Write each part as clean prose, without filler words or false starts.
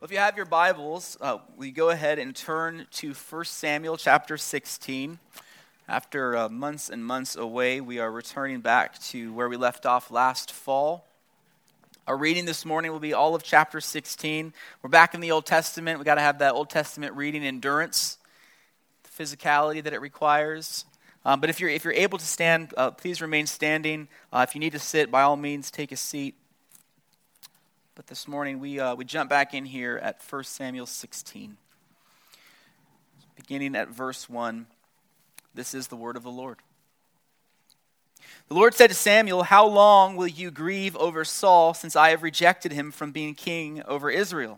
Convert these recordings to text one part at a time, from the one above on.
Well, if you have your Bibles, we go ahead and turn to 1 Samuel chapter 16. After months and months away, we are returning back to where we left off last fall. Our reading this morning will be all of chapter 16. We're back in the Old Testament. We've got to have that Old Testament reading endurance, the physicality that it requires. But if you're able to stand, please remain standing. If you need to sit, by all means, take a seat. But this morning, we jump back in here at 1 Samuel 16. Beginning at verse 1, this is the word of the Lord. The Lord said to Samuel, "How long will you grieve over Saul, since I have rejected him from being king over Israel?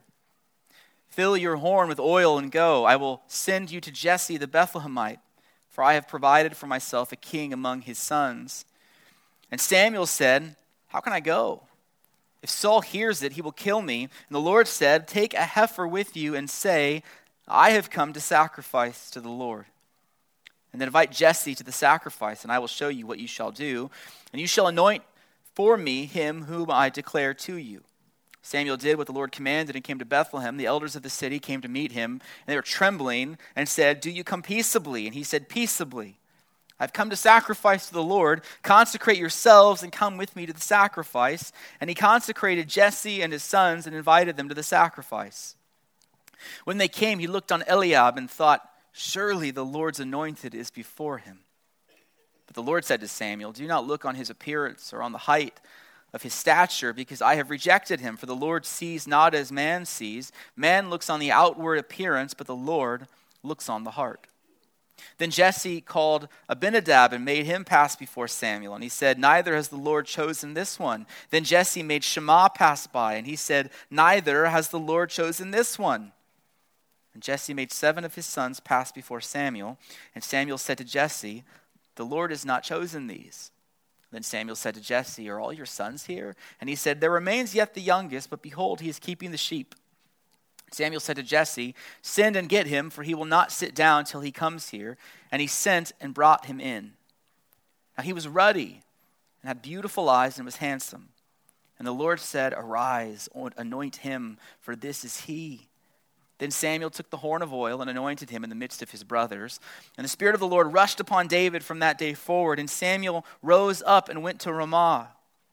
Fill your horn with oil and go. I will send you to Jesse the Bethlehemite, for I have provided for myself a king among his sons." And Samuel said, "How can I go? If Saul hears it, he will kill me." And the Lord said, "Take a heifer with you and say, 'I have come to sacrifice to the Lord.' And then invite Jesse to the sacrifice, and I will show you what you shall do. And you shall anoint for me him whom I declare to you." Samuel did what the Lord commanded and came to Bethlehem. The elders of the city came to meet him, and they were trembling and said, "Do you come peaceably?" And he said, "Peaceably. I've come to sacrifice to the Lord. Consecrate yourselves and come with me to the sacrifice." And he consecrated Jesse and his sons and invited them to the sacrifice. When they came, he looked on Eliab and thought, "Surely the Lord's anointed is before him." But the Lord said to Samuel, "Do not look on his appearance or on the height of his stature, because I have rejected him. For the Lord sees not as man sees. Man looks on the outward appearance, but the Lord looks on the heart." Then Jesse called Abinadab and made him pass before Samuel. And he said, "Neither has the Lord chosen this one." Then Jesse made Shammah pass by, and he said, "Neither has the Lord chosen this one." And Jesse made 7 of his sons pass before Samuel. And Samuel said to Jesse, "The Lord has not chosen these." Then Samuel said to Jesse, "Are all your sons here?" And he said, "There remains yet the youngest, but behold, he is keeping the sheep." Samuel said to Jesse, "Send and get him, for he will not sit down till he comes here." And he sent and brought him in. Now he was ruddy and had beautiful eyes and was handsome. And the Lord said, "Arise, anoint him, for this is he." Then Samuel took the horn of oil and anointed him in the midst of his brothers. And the Spirit of the Lord rushed upon David from that day forward. And Samuel rose up and went to Ramah.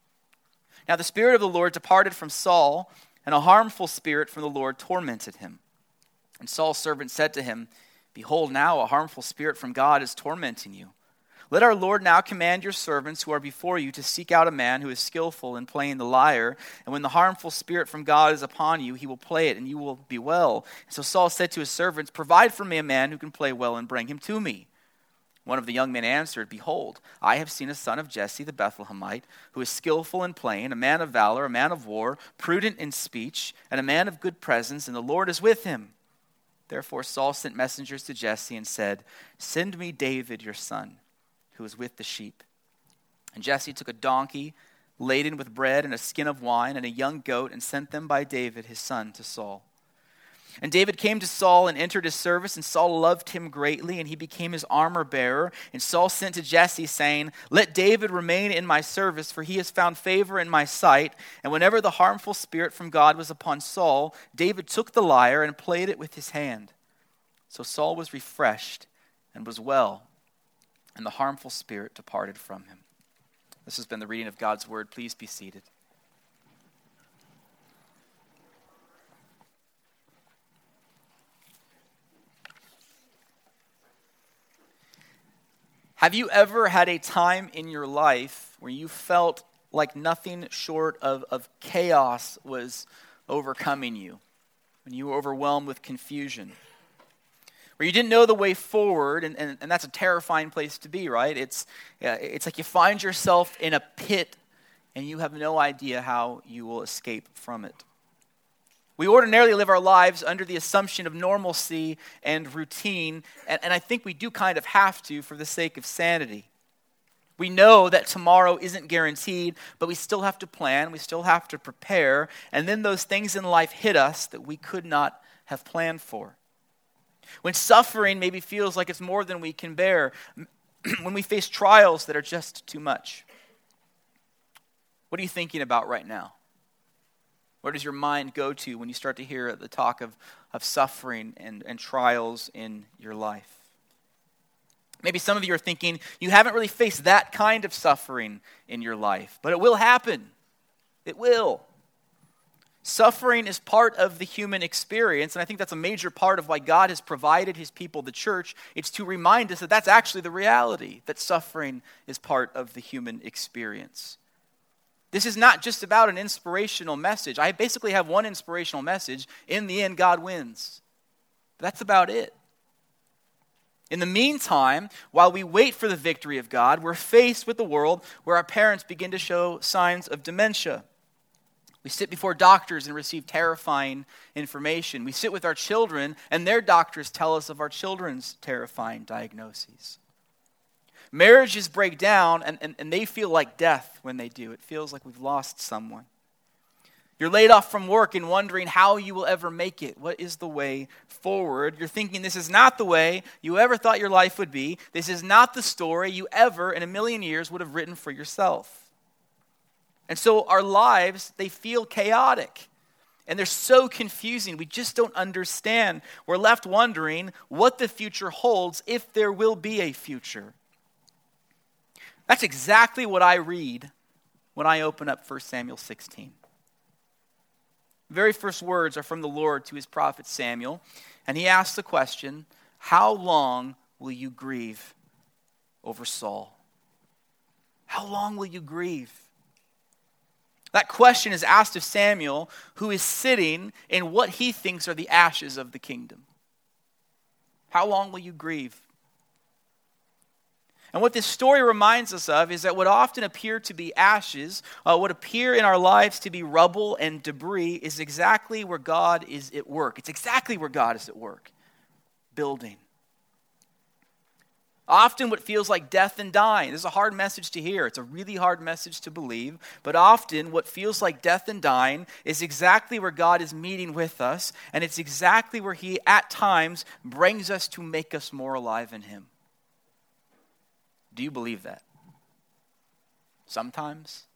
Now the Spirit of the Lord departed from Saul, and a harmful spirit from the Lord tormented him. And Saul's servant said to him, "Behold, now a harmful spirit from God is tormenting you. Let our Lord now command your servants who are before you to seek out a man who is skillful in playing the lyre. And when the harmful spirit from God is upon you, he will play it, and you will be well." And so Saul said to his servants, "Provide for me a man who can play well, and bring him to me." One of the young men answered, "Behold, I have seen a son of Jesse the Bethlehemite, who is skillful in playing, a man of valor, a man of war, prudent in speech, and a man of good presence, and the Lord is with him." Therefore Saul sent messengers to Jesse and said, "Send me David your son, who is with the sheep." And Jesse took a donkey laden with bread and a skin of wine and a young goat, and sent them by David his son to Saul. And David came to Saul and entered his service, and Saul loved him greatly, and he became his armor bearer. And Saul sent to Jesse, saying, "Let David remain in my service, for he has found favor in my sight." And whenever the harmful spirit from God was upon Saul, David took the lyre and played it with his hand. So Saul was refreshed and was well, and the harmful spirit departed from him. This has been the reading of God's word. Please be seated. Have you ever had a time in your life where you felt like nothing short of chaos was overcoming you? When you were overwhelmed with confusion? Where you didn't know the way forward, and that's a terrifying place to be, right? It's like you find yourself in a pit and you have no idea how you will escape from it. We ordinarily live our lives under the assumption of normalcy and routine, and I think we do kind of have to for the sake of sanity. We know that tomorrow isn't guaranteed, but we still have to plan, we still have to prepare, and then those things in life hit us that we could not have planned for. When suffering maybe feels like it's more than we can bear, when we face trials that are just too much. What are you thinking about right now? Where does your mind go to when you start to hear the talk of suffering and trials in your life? Maybe some of you are thinking you haven't really faced that kind of suffering in your life, but it will happen. It will. Suffering is part of the human experience, and I think that's a major part of why God has provided his people, the church. It's to remind us that that's actually the reality, that suffering is part of the human experience. This is not just about an inspirational message. I basically have one inspirational message. In the end, God wins. That's about it. In the meantime, while we wait for the victory of God, we're faced with a world where our parents begin to show signs of dementia. We sit before doctors and receive terrifying information. We sit with our children, and their doctors tell us of our children's terrifying diagnoses. Marriages break down, and they feel like death when they do. It feels like we've lost someone. You're laid off from work and wondering how you will ever make it. What is the way forward? You're thinking this is not the way you ever thought your life would be. This is not the story you ever in a million years would have written for yourself. And so our lives, they feel chaotic. And they're so confusing. We just don't understand. We're left wondering what the future holds, if there will be a future. That's exactly what I read when I open up 1 Samuel 16. The very first words are from the Lord to his prophet Samuel, and he asks the question, how long will you grieve over Saul? How long will you grieve? That question is asked of Samuel, who is sitting in what he thinks are the ashes of the kingdom. How long will you grieve? And what this story reminds us of is that what often appear to be ashes, what appear in our lives to be rubble and debris, is exactly where God is at work. It's exactly where God is at work, building. Often what feels like death and dying. This is a hard message to hear. It's a really hard message to believe. But often what feels like death and dying is exactly where God is meeting with us. And it's exactly where he, at times, brings us to make us more alive in him. Do you believe that? Sometimes?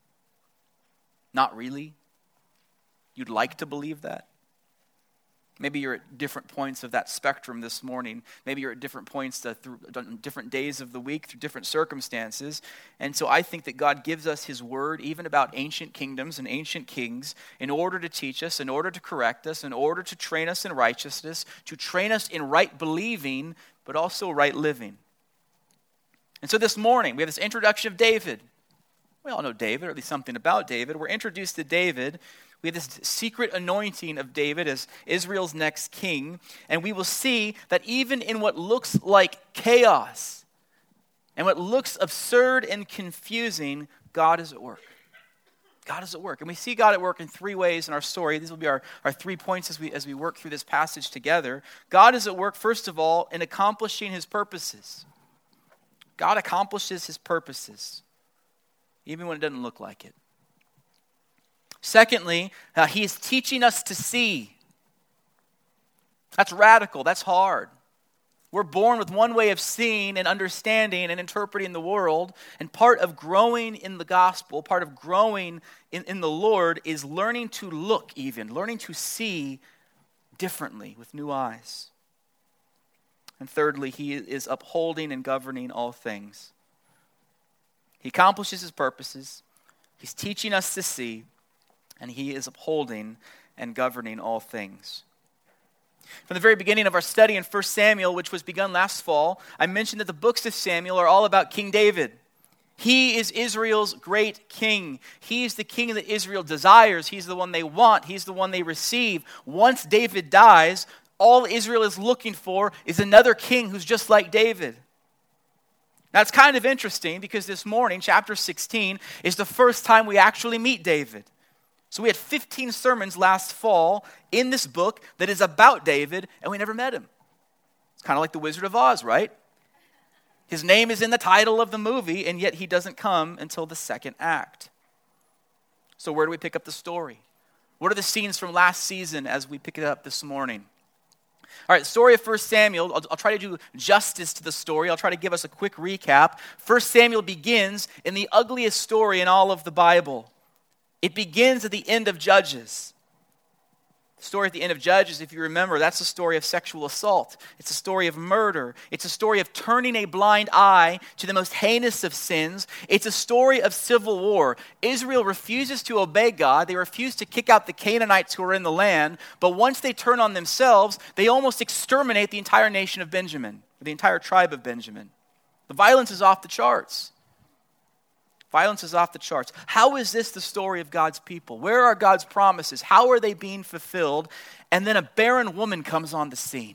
Not really? You'd like to believe that? Maybe you're at different points of that spectrum this morning. Maybe you're at different points through different days of the week, through different circumstances. And so I think that God gives us his word, even about ancient kingdoms and ancient kings, in order to teach us, in order to correct us, in order to train us in righteousness, to train us in right believing, but also right living. And so this morning, we have this introduction of David. We all know David, or at least something about David. We're introduced to David. We have this secret anointing of David as Israel's next king. And we will see that even in what looks like chaos and what looks absurd and confusing, God is at work. God is at work. And we see God at work in three ways in our story. These will be our 3 points as we work through this passage together. God is at work, first of all, in accomplishing his purposes. God accomplishes his purposes, even when it doesn't look like it. Secondly, he is teaching us to see. That's radical. That's hard. We're born with one way of seeing and understanding and interpreting the world, and part of growing in the gospel, part of growing in the Lord is learning to look even, learning to see differently with new eyes. And thirdly, he is upholding and governing all things. He accomplishes his purposes. He's teaching us to see. And he is upholding and governing all things. From the very beginning of our study in 1 Samuel, which was begun last fall, I mentioned that the books of Samuel are all about King David. He is Israel's great king. He's the king that Israel desires. He's the one they want. He's the one they receive. Once David dies, all Israel is looking for is another king who's just like David. Now it's kind of interesting because this morning, chapter 16, is the first time we actually meet David. So we had 15 sermons last fall in this book that is about David, and we never met him. It's kind of like the Wizard of Oz, right? His name is in the title of the movie, and yet he doesn't come until the second act. So where do we pick up the story? What are the scenes from last season as we pick it up this morning? All right, story of 1 Samuel. I'll try to do justice to the story. I'll try to give us a quick recap. 1 Samuel begins in the ugliest story in all of the Bible. It begins at the end of Judges. The story at the end of Judges, if you remember, that's a story of sexual assault. It's a story of murder. It's a story of turning a blind eye to the most heinous of sins. It's a story of civil war. Israel refuses to obey God. They refuse to kick out the Canaanites who are in the land. But once they turn on themselves, they almost exterminate the entire nation of Benjamin, or the entire tribe of Benjamin. The violence is off the charts. Violence is off the charts. How is this the story of God's people? Where are God's promises? How are they being fulfilled? And then a barren woman comes on the scene.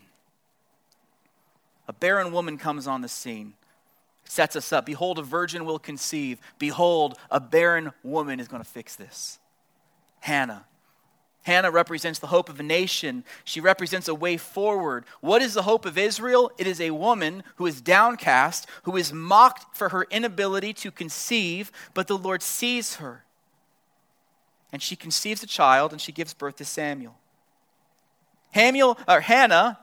A barren woman comes on the scene. Sets us up. Behold, a virgin will conceive. Behold, a barren woman is going to fix this. Hannah. Hannah represents the hope of a nation. She represents a way forward. What is the hope of Israel? It is a woman who is downcast, who is mocked for her inability to conceive, but the Lord sees her. And she conceives a child, and she gives birth to Samuel. Hannah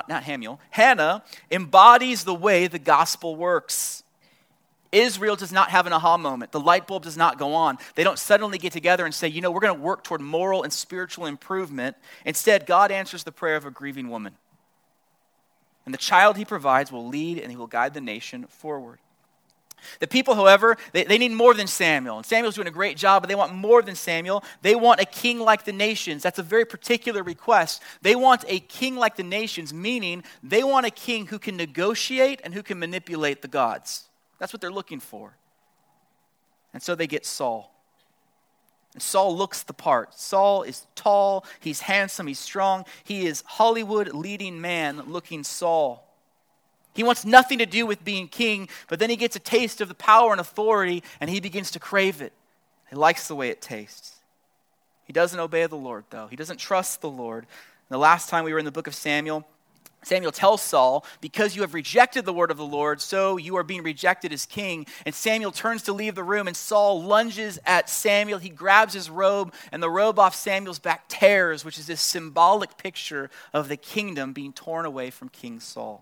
embodies the way the gospel works. Israel does not have an aha moment. The light bulb does not go on. They don't suddenly get together and say, we're going to work toward moral and spiritual improvement. Instead, God answers the prayer of a grieving woman. And the child he provides will lead and he will guide the nation forward. The people, however, they need more than Samuel. And Samuel's doing a great job, but they want more than Samuel. They want a king like the nations. That's a very particular request. They want a king like the nations, meaning they want a king who can negotiate and who can manipulate the gods. That's what they're looking for. And so they get Saul. And Saul looks the part. Saul is tall, he's handsome, he's strong. He is Hollywood leading man looking Saul. He wants nothing to do with being king, but then he gets a taste of the power and authority and he begins to crave it. He likes the way it tastes. He doesn't obey the Lord, though. He doesn't trust the Lord. And the last time we were in the book of Samuel tells Saul, because you have rejected the word of the Lord, so you are being rejected as king. And Samuel turns to leave the room, and Saul lunges at Samuel. He grabs his robe, and the robe off Samuel's back tears, which is this symbolic picture of the kingdom being torn away from King Saul.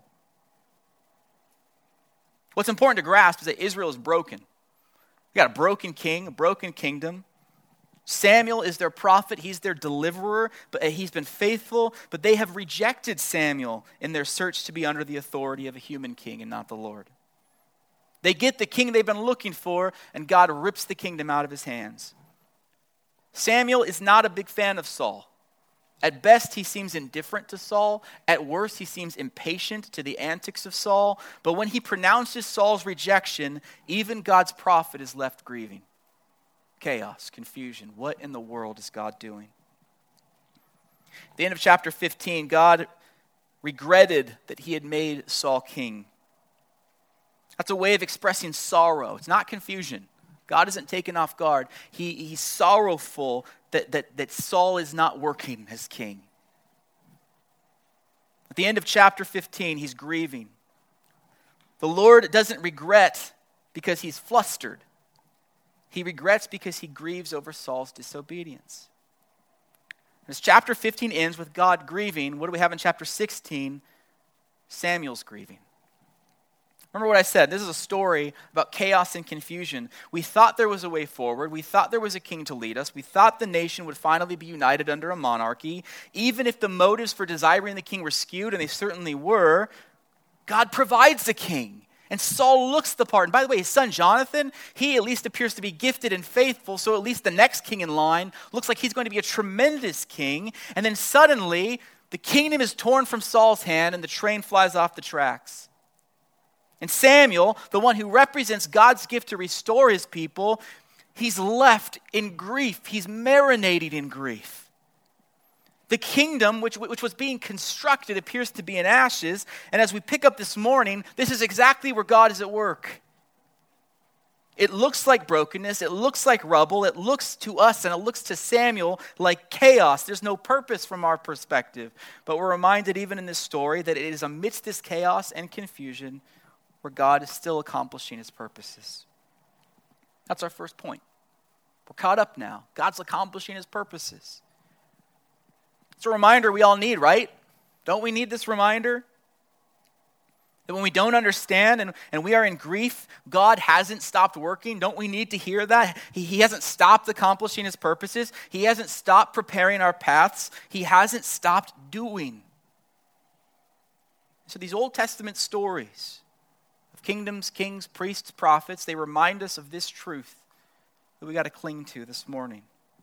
What's important to grasp is that Israel is broken. You got a broken king, a broken kingdom. Samuel is their prophet. He's their deliverer, but he's been faithful. But they have rejected Samuel in their search to be under the authority of a human king and not the Lord. They get the king they've been looking for, and God rips the kingdom out of his hands. Samuel is not a big fan of Saul. At best, he seems indifferent to Saul. At worst, he seems impatient to the antics of Saul. But when he pronounces Saul's rejection, even God's prophet is left grieving. Chaos, confusion. What in the world is God doing? At the end of chapter 15, God regretted that he had made Saul king. That's a way of expressing sorrow. It's not confusion. God isn't taken off guard. He's sorrowful that Saul is not working as king. At the end of chapter 15, he's grieving. The Lord doesn't regret because he's flustered. He regrets because he grieves over Saul's disobedience. As chapter 15 ends with God grieving, what do we have in chapter 16? Samuel's grieving. Remember what I said. This is a story about chaos and confusion. We thought there was a way forward. We thought there was a king to lead us. We thought the nation would finally be united under a monarchy. Even if the motives for desiring the king were skewed, and they certainly were, God provides the king. And Saul looks the part. And by the way, his son Jonathan, he at least appears to be gifted and faithful, so at least the next king in line looks like he's going to be a tremendous king. And then suddenly, the kingdom is torn from Saul's hand and the train flies off the tracks. And Samuel, the one who represents God's gift to restore his people, he's left in grief. He's marinating in grief. The kingdom, which was being constructed, appears to be in ashes. And as we pick up this morning, this is exactly where God is at work. It looks like brokenness. It looks like rubble. It looks to us and it looks to Samuel like chaos. There's no purpose from our perspective. But we're reminded even in this story that it is amidst this chaos and confusion where God is still accomplishing his purposes. That's our first point. We're caught up now. God's accomplishing his purposes. It's a reminder we all need, right? Don't we need this reminder? That when we don't understand and we are in grief, God hasn't stopped working. Don't we need to hear that? He hasn't stopped accomplishing his purposes. He hasn't stopped preparing our paths. He hasn't stopped doing. So these Old Testament stories of kingdoms, kings, priests, prophets, they remind us of this truth that we got to cling to this morning.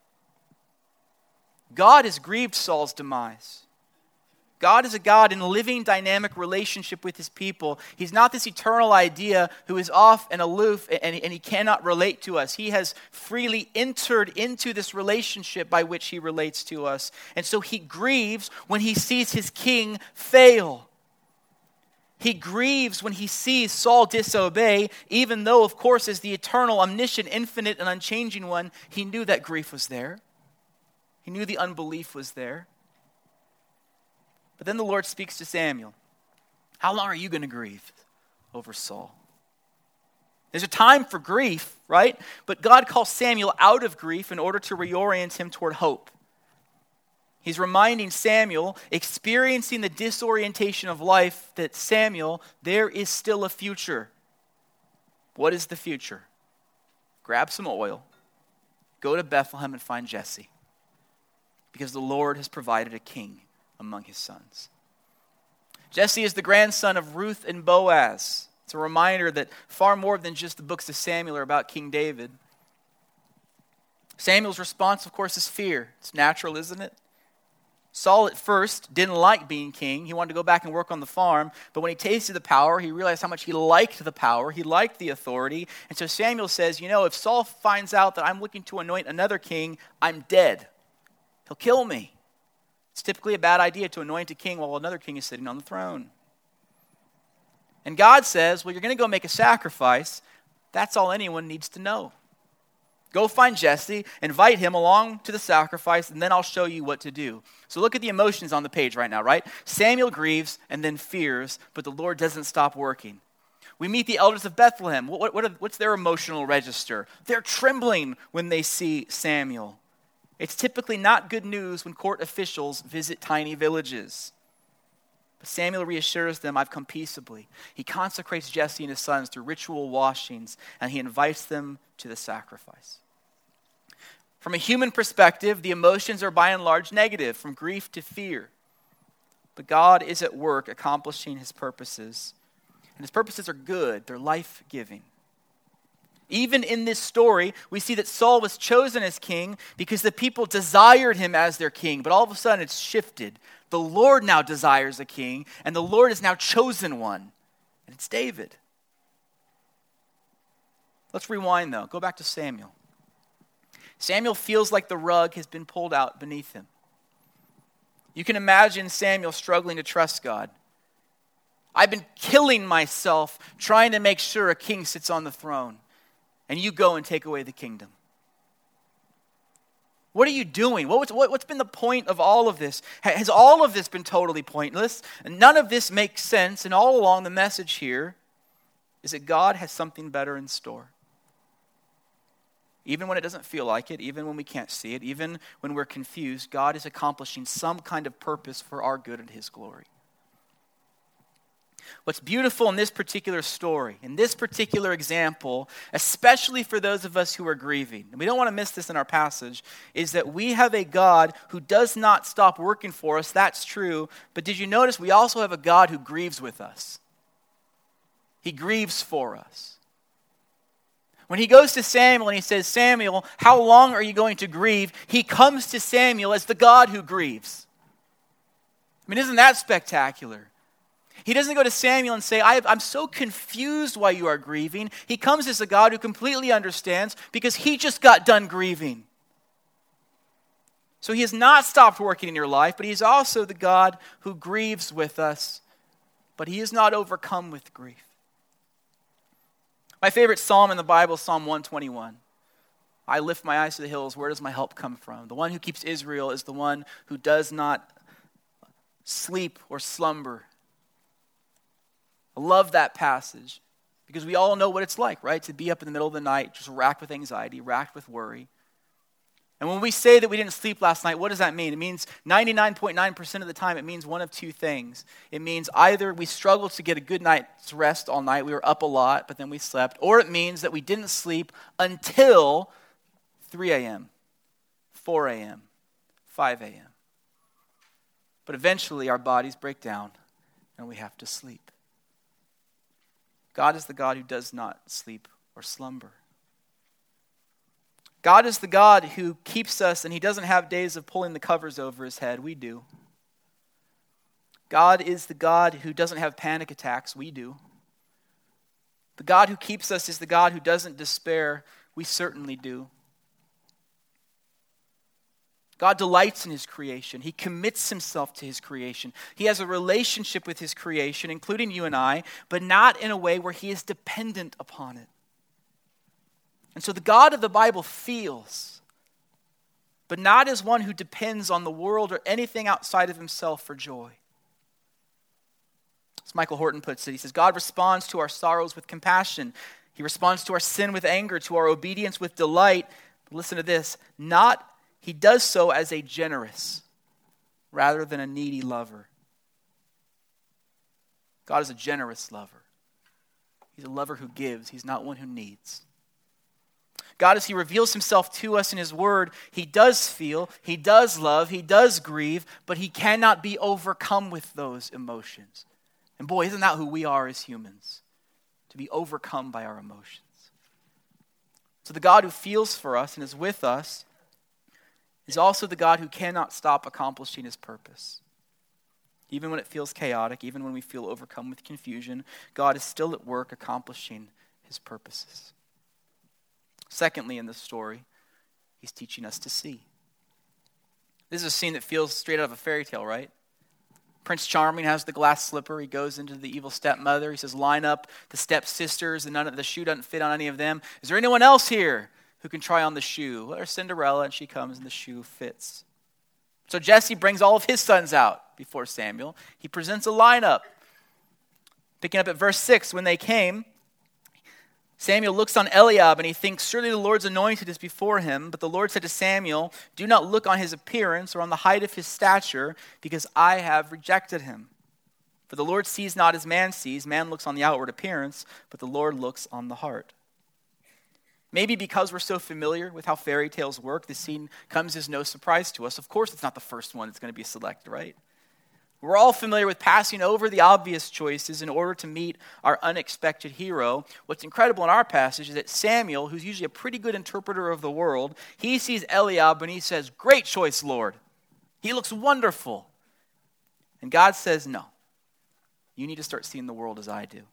God has grieved Saul's demise. God is a God in living, dynamic relationship with his people. He's not this eternal idea who is off and aloof and he cannot relate to us. He has freely entered into this relationship by which he relates to us. And so he grieves when he sees his king fail. He grieves when he sees Saul disobey, even though, of course, as the eternal, omniscient, infinite, and unchanging one, he knew that grief was there. He knew the unbelief was there. But then the Lord speaks to Samuel. How long are you going to grieve over Saul? There's a time for grief, right? But God calls Samuel out of grief in order to reorient him toward hope. He's reminding Samuel, experiencing the disorientation of life, that Samuel, there is still a future. What is the future? Grab some oil, go to Bethlehem and find Jesse, because the Lord has provided a king among his sons. Jesse is the grandson of Ruth and Boaz. It's a reminder that far more than just the books of Samuel are about King David. Samuel's response, of course, is fear. It's natural, isn't it? Saul at first didn't like being king. He wanted to go back and work on the farm. But when he tasted the power, he realized how much he liked the power. He liked the authority. And so Samuel says, if Saul finds out that I'm looking to anoint another king, I'm dead. He'll kill me. It's typically a bad idea to anoint a king while another king is sitting on the throne. And God says, well, you're going to go make a sacrifice. That's all anyone needs to know. Go find Jesse, invite him along to the sacrifice, and then I'll show you what to do. So look at the emotions on the page right now, right? Samuel grieves and then fears, but the Lord doesn't stop working. We meet the elders of Bethlehem. What's their emotional register? They're trembling when they see Samuel. It's typically not good news when court officials visit tiny villages. But Samuel reassures them, I've come peaceably. He consecrates Jesse and his sons through ritual washings, and he invites them to the sacrifice. From a human perspective, the emotions are by and large negative, from grief to fear. But God is at work accomplishing his purposes. And his purposes are good, they're life-giving. Even in this story, we see that Saul was chosen as king because the people desired him as their king. But all of a sudden it's shifted. The Lord now desires a king, and the Lord has now chosen one. And it's David. Let's rewind though. Go back to Samuel. Samuel feels like the rug has been pulled out beneath him. You can imagine Samuel struggling to trust God. I've been killing myself trying to make sure a king sits on the throne, and you go and take away the kingdom. What are you doing? What's been the point of all of this? Has all of this been totally pointless? And none of this makes sense, and all along the message here is that God has something better in store. Even when it doesn't feel like it, even when we can't see it, even when we're confused, God is accomplishing some kind of purpose for our good and his glory. What's beautiful in this particular story, in this particular example, especially for those of us who are grieving, and we don't want to miss this in our passage, is that we have a God who does not stop working for us. That's true. But did you notice we also have a God who grieves with us? He grieves for us. When he goes to Samuel and he says, Samuel, how long are you going to grieve? He comes to Samuel as the God who grieves. I mean, isn't that spectacular? He doesn't go to Samuel and say, I'm so confused why you are grieving. He comes as a God who completely understands because he just got done grieving. So he has not stopped working in your life, but he's also the God who grieves with us, but he is not overcome with grief. My favorite psalm in the Bible is Psalm 121. I lift my eyes to the hills. Where does my help come from? The one who keeps Israel is the one who does not sleep or slumber. I love that passage because we all know what it's like, right? To be up in the middle of the night, just racked with anxiety, racked with worry. And when we say that we didn't sleep last night, what does that mean? It means 99.9% of the time, it means one of two things. It means either we struggled to get a good night's rest all night, we were up a lot, but then we slept, or it means that we didn't sleep until 3 a.m., 4 a.m., 5 a.m. But eventually our bodies break down and we have to sleep. God is the God who does not sleep or slumber. God is the God who keeps us, and he doesn't have days of pulling the covers over his head. We do. God is the God who doesn't have panic attacks. We do. The God who keeps us is the God who doesn't despair. We certainly do. God delights in his creation. He commits himself to his creation. He has a relationship with his creation, including you and I, but not in a way where he is dependent upon it. And so the God of the Bible feels, but not as one who depends on the world or anything outside of himself for joy. As Michael Horton puts it, he says, God responds to our sorrows with compassion. He responds to our sin with anger, to our obedience with delight. But listen to this, he does so as a generous rather than a needy lover. God is a generous lover. He's a lover who gives. He's not one who needs. God, as he reveals himself to us in his word, he does feel, he does love, he does grieve, but he cannot be overcome with those emotions. And boy, isn't that who we are as humans? To be overcome by our emotions. So the God who feels for us and is with us is also the God who cannot stop accomplishing his purpose. Even when it feels chaotic, even when we feel overcome with confusion, God is still at work accomplishing his purposes. Secondly, in this story, he's teaching us to see. This is a scene that feels straight out of a fairy tale, right? Prince Charming has the glass slipper. He goes into the evil stepmother. He says, line up the stepsisters, and the shoe doesn't fit on any of them. Is there anyone else here who can try on the shoe? Well, there's Cinderella, and she comes, and the shoe fits. So Jesse brings all of his sons out before Samuel. He presents a lineup. Picking up at verse 6, when they came, Samuel looks on Eliab, and he thinks, surely the Lord's anointed is before him. But the Lord said to Samuel, do not look on his appearance or on the height of his stature, because I have rejected him. For the Lord sees not as man sees. Man looks on the outward appearance, but the Lord looks on the heart. Maybe because we're so familiar with how fairy tales work, this scene comes as no surprise to us. Of course, it's not the first one that's going to be selected, right? We're all familiar with passing over the obvious choices in order to meet our unexpected hero. What's incredible in our passage is that Samuel, who's usually a pretty good interpreter of the world, he sees Eliab and he says, great choice, Lord. He looks wonderful. And God says, no. You need to start seeing the world as I do.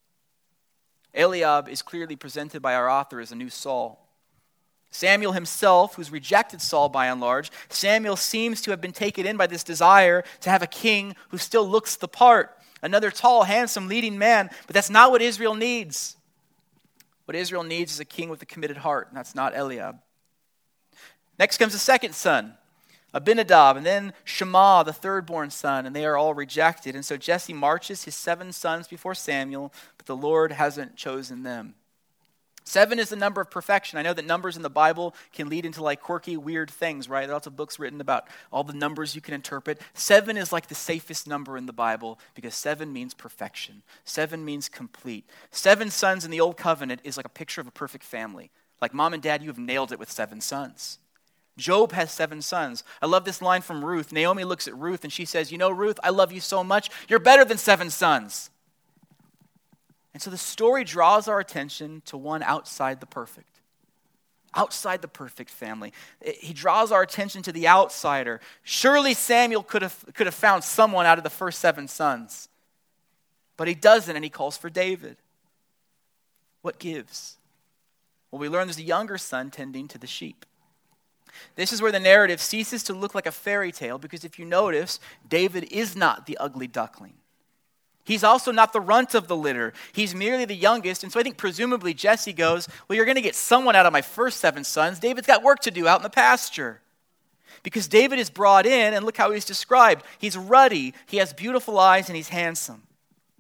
Eliab is clearly presented by our author as a new Saul. Samuel himself, who's rejected Saul by and large, Samuel seems to have been taken in by this desire to have a king who still looks the part. Another tall, handsome, leading man, but that's not what Israel needs. What Israel needs is a king with a committed heart, and that's not Eliab. Next comes the second son, Abinadab, and then Shema, the third-born son, and they are all rejected. And so Jesse marches his 7 sons before Samuel, but the Lord hasn't chosen them. 7 is the number of perfection. I know that numbers in the Bible can lead into like quirky, weird things, right? There are lots of books written about all the numbers you can interpret. 7 is like the safest number in the Bible because 7 means perfection. 7 means complete. 7 sons in the Old Covenant is like a picture of a perfect family. Like mom and dad, you have nailed it with 7 sons. Job has 7 sons. I love this line from Ruth. Naomi looks at Ruth and she says, you know, Ruth, I love you so much. You're better than 7 sons. And so the story draws our attention to one outside the perfect family. He draws our attention to the outsider. Surely Samuel could have found someone out of the first 7 sons. But he doesn't, and he calls for David. What gives? Well, we learn there's a younger son tending to the sheep. This is where the narrative ceases to look like a fairy tale, because if you notice, David is not the ugly duckling. He's also not the runt of the litter. He's merely the youngest. And so I think presumably Jesse goes, well, you're going to get someone out of my first 7 sons. David's got work to do out in the pasture. Because David is brought in, and look how he's described. He's ruddy, he has beautiful eyes, and he's handsome.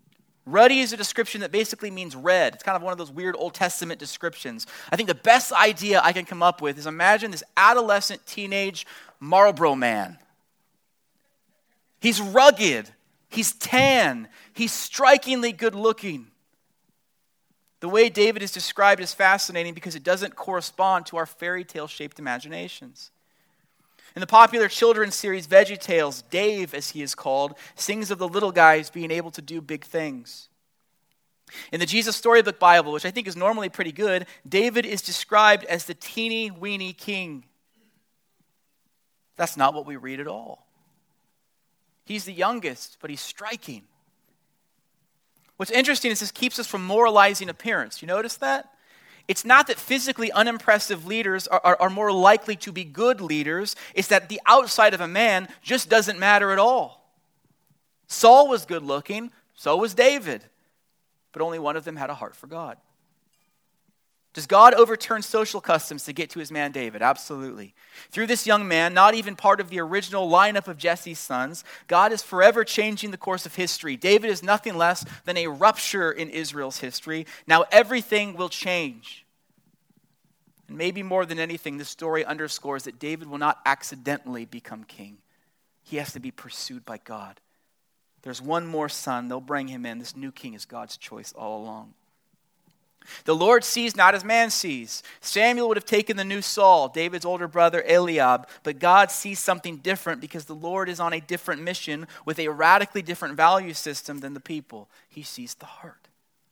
Ruddy is a description that basically means red. It's kind of one of those weird Old Testament descriptions. I think the best idea I can come up with is imagine this adolescent teenage Marlboro man. He's rugged. He's tan. He's strikingly good looking. The way David is described is fascinating because it doesn't correspond to our fairy tale shaped imaginations. In the popular children's series VeggieTales, Dave, as he is called, sings of the little guys being able to do big things. In the Jesus Storybook Bible, which I think is normally pretty good, David is described as the teeny weeny king. That's not what we read at all. He's the youngest, but he's striking. What's interesting is this keeps us from moralizing appearance. You notice that? It's not that physically unimpressive leaders are more likely to be good leaders. It's that the outside of a man just doesn't matter at all. Saul was good looking, so was David. But only one of them had a heart for God. Does God overturn social customs to get to his man David? Absolutely. Through this young man, not even part of the original lineup of Jesse's sons, God is forever changing the course of history. David is nothing less than a rupture in Israel's history. Now everything will change. And maybe more than anything, this story underscores that David will not accidentally become king. He has to be pursued by God. There's one more son. They'll bring him in. This new king is God's choice all along. The Lord sees not as man sees. Samuel would have taken the new Saul, David's older brother Eliab, but God sees something different because the Lord is on a different mission with a radically different value system than the people. He sees the heart.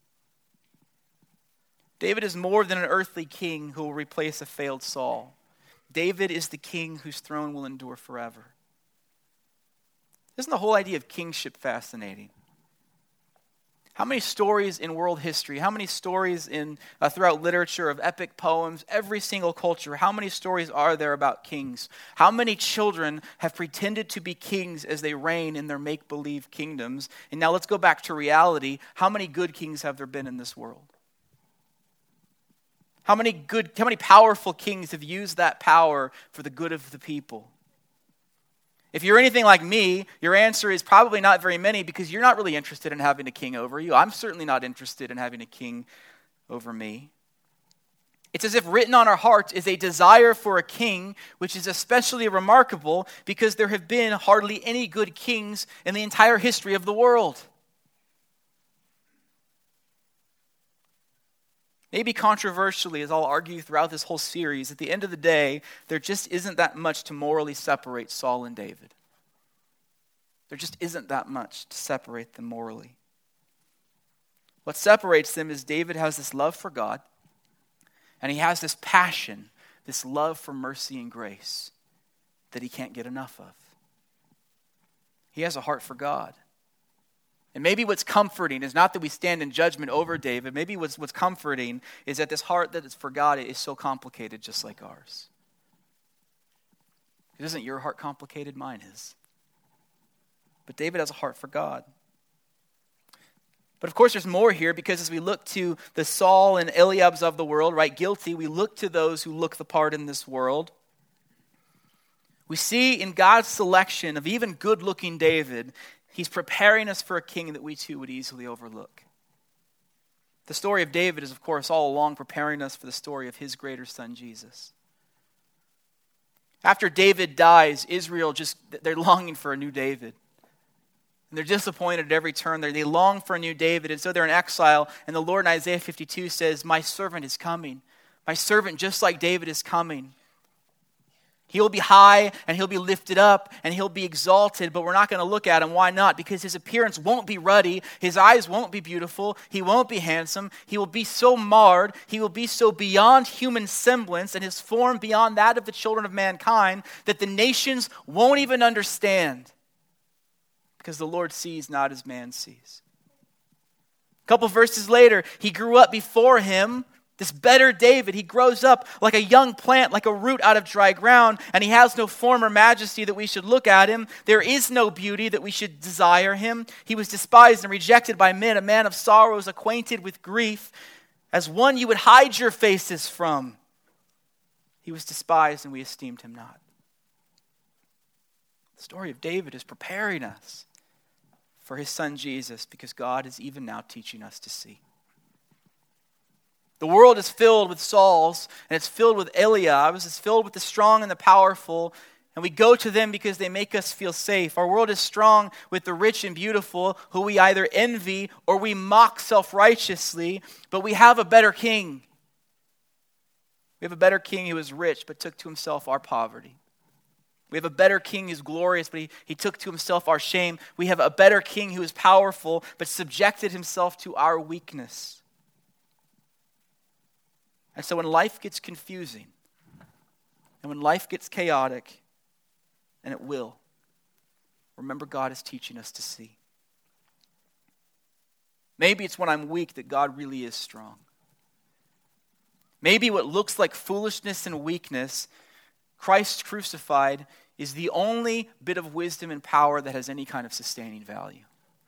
David is more than an earthly king who will replace a failed Saul. David is the king whose throne will endure forever. Isn't the whole idea of kingship fascinating? How many stories in world history, how many stories throughout literature of epic poems, every single culture, how many stories are there about kings? How many children have pretended to be kings as they reign in their make-believe kingdoms? And now let's go back to reality. How many good kings have there been in this world? How many powerful kings have used that power for the good of the people? If you're anything like me, your answer is probably not very many because you're not really interested in having a king over you. I'm certainly not interested in having a king over me. It's as if written on our hearts is a desire for a king, which is especially remarkable because there have been hardly any good kings in the entire history of the world. Maybe controversially, as I'll argue throughout this whole series, at the end of the day, there just isn't that much to morally separate Saul and David. There just isn't that much to separate them morally. What separates them is David has this love for God, and he has this passion, this love for mercy and grace that he can't get enough of. He has a heart for God. And maybe what's comforting is not that we stand in judgment over David. Maybe what's comforting is that this heart that is for God is so complicated just like ours. Isn't your heart complicated? Mine is. But David has a heart for God. But of course there's more here because as we look to the Saul and Eliabs of the world, right, guilty, we look to those who look the part in this world. We see in God's selection of even good-looking David, he's preparing us for a king that we too would easily overlook. The story of David is, of course, all along preparing us for the story of his greater son, Jesus. After David dies, Israel they're longing for a new David. And they're disappointed at every turn. They long for a new David, and so they're in exile. And the Lord in Isaiah 52 says, "My servant is coming. My servant, just like David, is coming. He'll be high and he'll be lifted up and he'll be exalted, but we're not going to look at him. Why not? Because his appearance won't be ruddy. His eyes won't be beautiful. He won't be handsome. He will be so marred. He will be so beyond human semblance and his form beyond that of the children of mankind that the nations won't even understand because the Lord sees not as man sees." A couple verses later, he grew up before him. This better David, he grows up like a young plant, like a root out of dry ground, and he has no form or majesty that we should look at him. There is no beauty that we should desire him. He was despised and rejected by men, a man of sorrows, acquainted with grief, as one you would hide your faces from. He was despised and we esteemed him not. The story of David is preparing us for his son Jesus, because God is even now teaching us to see. The world is filled with Sauls, and it's filled with Eliabs, it's filled with the strong and the powerful, and we go to them because they make us feel safe. Our world is strong with the rich and beautiful, who we either envy or we mock self-righteously, but we have a better king. We have a better king who is rich, but took to himself our poverty. We have a better king who's glorious, but he took to himself our shame. We have a better king who is powerful, but subjected himself to our weakness. And so when life gets confusing, and when life gets chaotic, and it will, remember God is teaching us to see. Maybe it's when I'm weak that God really is strong. Maybe what looks like foolishness and weakness, Christ crucified, is the only bit of wisdom and power that has any kind of sustaining value.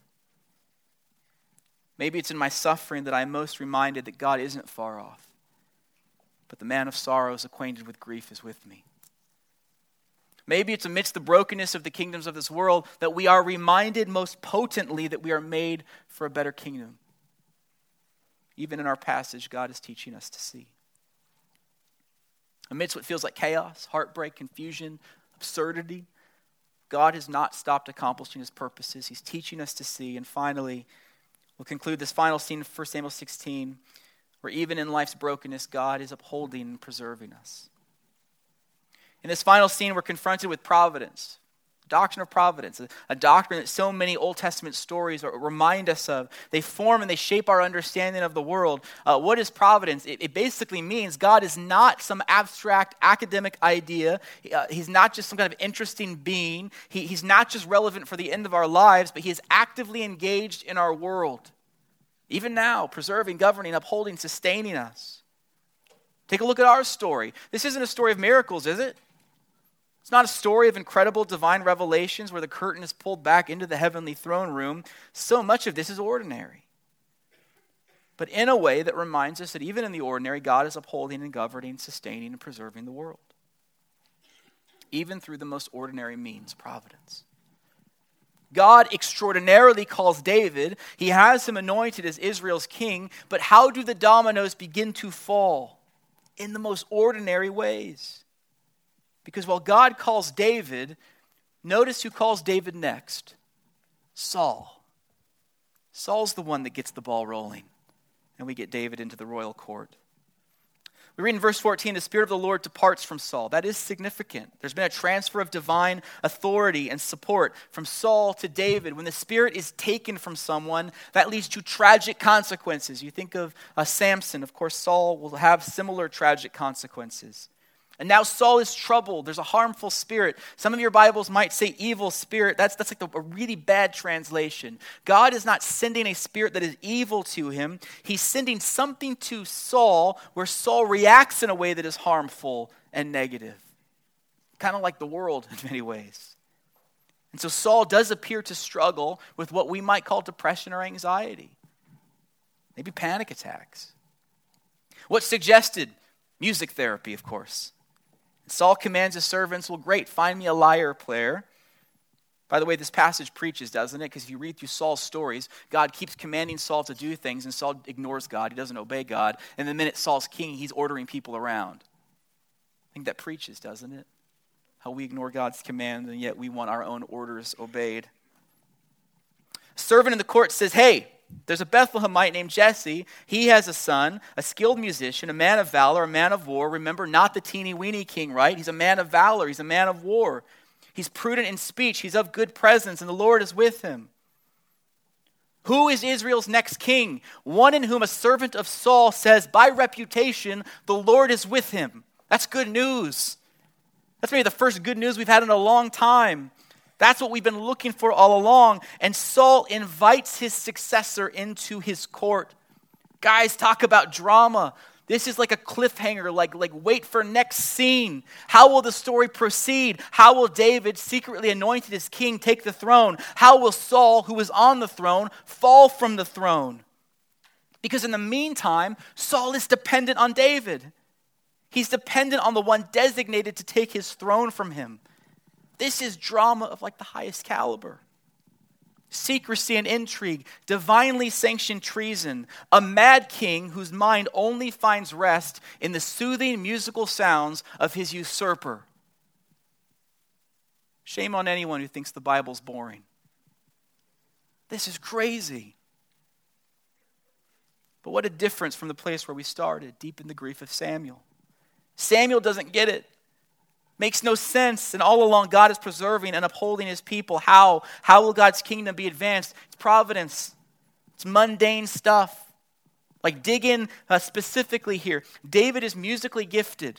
Maybe it's in my suffering that I'm most reminded that God isn't far off, but the man of sorrows, acquainted with grief, is with me. Maybe it's amidst the brokenness of the kingdoms of this world that we are reminded most potently that we are made for a better kingdom. Even in our passage, God is teaching us to see. Amidst what feels like chaos, heartbreak, confusion, absurdity, God has not stopped accomplishing his purposes. He's teaching us to see. And finally, we'll conclude this final scene of 1 Samuel 16, where even in life's brokenness, God is upholding and preserving us. In this final scene, we're confronted with providence, the doctrine of providence, a doctrine that so many Old Testament stories remind us of. They form and they shape our understanding of the world. What is providence? It basically means God is not some abstract academic idea. He's not just some kind of interesting being. He's not just relevant for the end of our lives, but he is actively engaged in our world. Even now, preserving, governing, upholding, sustaining us. Take a look at our story. This isn't a story of miracles, is it? It's not a story of incredible divine revelations where the curtain is pulled back into the heavenly throne room. So much of this is ordinary. But in a way that reminds us that even in the ordinary, God is upholding and governing, sustaining and preserving the world. Even through the most ordinary means, providence. God extraordinarily calls David. He has him anointed as Israel's king. But how do the dominoes begin to fall? In the most ordinary ways. Because while God calls David, notice who calls David next. Saul. Saul's the one that gets the ball rolling. And we get David into the royal court. We read in verse 14, the Spirit of the Lord departs from Saul. That is significant. There's been a transfer of divine authority and support from Saul to David. When the Spirit is taken from someone, that leads to tragic consequences. You think of Samson. Of course, Saul will have similar tragic consequences. And now Saul is troubled. There's a harmful spirit. Some of your Bibles might say evil spirit. That's like a really bad translation. God is not sending a spirit that is evil to him. He's sending something to Saul where Saul reacts in a way that is harmful and negative. Kind of like the world in many ways. And so Saul does appear to struggle with what we might call depression or anxiety. Maybe panic attacks. What's suggested? Music therapy, of course. Saul commands his servants, well, great, find me a lyre player. By the way, this passage preaches, doesn't it? Because if you read through Saul's stories, God keeps commanding Saul to do things, and Saul ignores God. He doesn't obey God. And the minute Saul's king, he's ordering people around. I think that preaches, doesn't it? How we ignore God's command, and yet we want our own orders obeyed. A servant in the court says, hey, there's a Bethlehemite named Jesse. He has a son, a skilled musician, a man of valor, a man of war. Remember, not the teeny-weeny king, right? He's a man of valor. He's a man of war. He's prudent in speech. He's of good presence, and the Lord is with him. Who is Israel's next king? One in whom a servant of Saul says, by reputation, the Lord is with him. That's good news. That's maybe the first good news we've had in a long time. That's what we've been looking for all along. And Saul invites his successor into his court. Guys, talk about drama. This is like a cliffhanger, like wait for next scene. How will the story proceed? How will David, secretly anointed as king, take the throne? How will Saul, who is on the throne, fall from the throne? Because in the meantime, Saul is dependent on David. He's dependent on the one designated to take his throne from him. This is drama of like the highest caliber. secrecy and intrigue, divinely sanctioned treason, a mad king whose mind only finds rest in the soothing musical sounds of his usurper. Shame on anyone who thinks the Bible's boring. This is crazy. But what a difference from the place where we started, deep in the grief of Samuel. Samuel doesn't get it. Makes no sense. And all along, God is preserving and upholding his people. How? How will God's kingdom be advanced? It's providence. It's mundane stuff. Like dig in specifically here. David is musically gifted.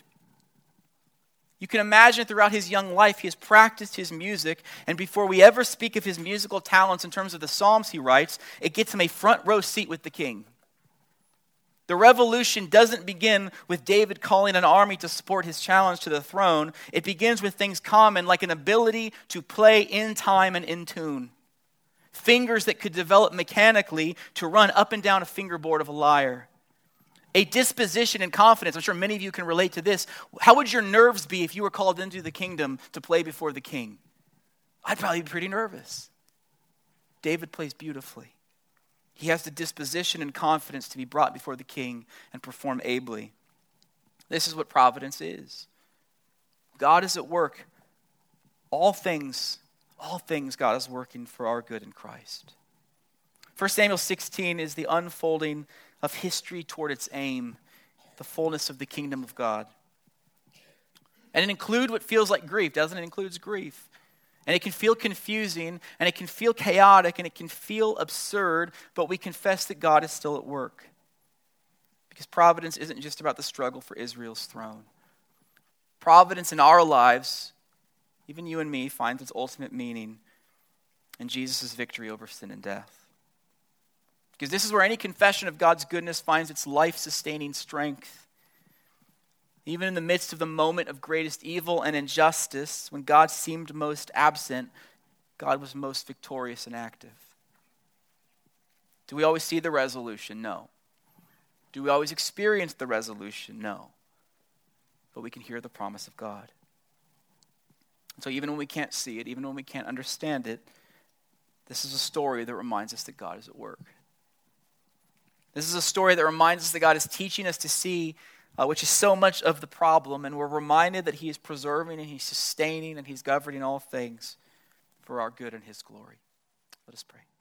You can imagine throughout his young life, he has practiced his music. And before we ever speak of his musical talents in terms of the Psalms he writes, it gets him a front row seat with the king. The revolution doesn't begin with David calling an army to support his challenge to the throne. It begins with things common like an ability to play in time and in tune. Fingers that could develop mechanically to run up and down a fingerboard of a lyre. A disposition and confidence. I'm sure many of you can relate to this. How would your nerves be if you were called into the kingdom to play before the king? I'd probably be pretty nervous. David plays beautifully. He has the disposition and confidence to be brought before the king and perform ably. This is what providence is. God is at work. All things God is working for our good in Christ. 1 Samuel 16 is the unfolding of history toward its aim, the fullness of the kingdom of God. And it includes what feels like grief, doesn't it? It includes grief. And it can feel confusing, and it can feel chaotic, and it can feel absurd, but we confess that God is still at work. Because providence isn't just about the struggle for Israel's throne. Providence in our lives, even you and me, finds its ultimate meaning in Jesus' victory over sin and death. Because this is where any confession of God's goodness finds its life-sustaining strength. Even in the midst of the moment of greatest evil and injustice, when God seemed most absent, God was most victorious and active. Do we always see the resolution? No. Do we always experience the resolution? No. But we can hear the promise of God. And so even when we can't see it, even when we can't understand it, this is a story that reminds us that God is at work. This is a story that reminds us that God is teaching us to see which is so much of the problem, and we're reminded that he is preserving and he's sustaining and he's governing all things for our good and his glory. Let us pray.